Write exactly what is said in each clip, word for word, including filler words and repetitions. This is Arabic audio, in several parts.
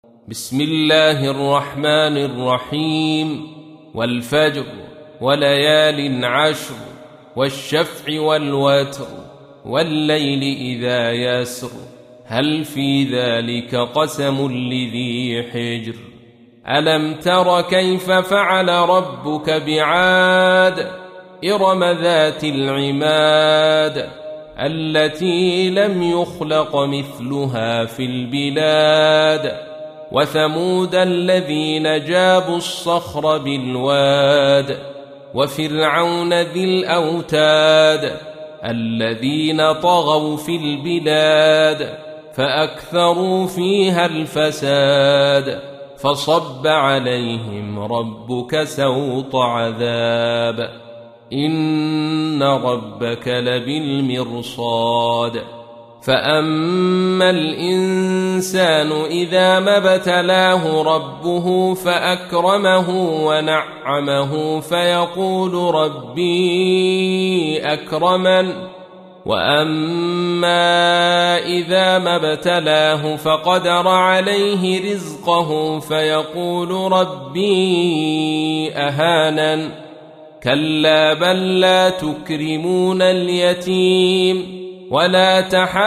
بسم الله الرحمن الرحيم. والفجر وليال عشر والشفع والوتر والليل إذا يسر هل في ذلك قسم لذي حجر ألم تر كيف فعل ربك بعاد إرم ذات العماد التي لم يخلق مثلها في البلاد وثمود الذين جابوا الصخر بالواد وفرعون ذي الأوتاد الذين طغوا في البلاد فأكثروا فيها الفساد فصب عليهم ربك سوط عذاب إن ربك لبالمرصاد فأما الإنسان إذا ما ابتلاه ربه فأكرمه ونعمه فيقول ربي أكرمن وأما إذا ما ابتلاه فقدر عليه رزقه فيقول ربي أهانن كلا بل لا تكرمون اليتيم ولا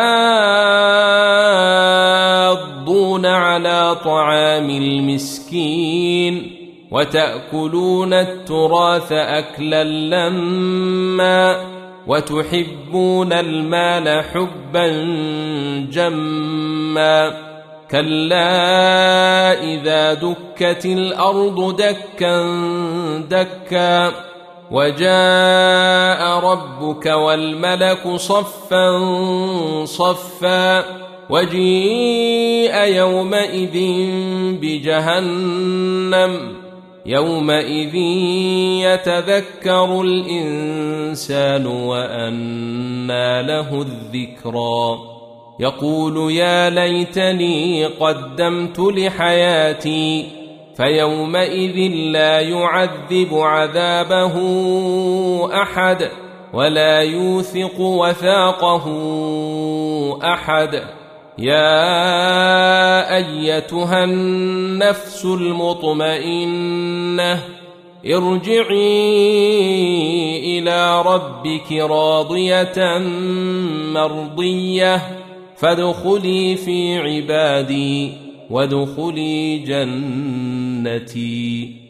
تحاضون على طعام المسكين وتأكلون التراث أكلا لما وتحبون المال حبا جما كلا إذا دكت الأرض دكا دكا وجاء ربك والملك صفا صفا وجيء يومئذ بجهنم يومئذ يتذكر الإنسان وأنى له الذكرى يقول يا ليتني قدمت لحياتي فيومئذ لا يعذب عذابه أحد ولا يوثق وثاقه أحد يا أيتها النفس المطمئنة ارجعي إلى ربك راضية مرضية فادخلي في عبادي وادخلي جنتي.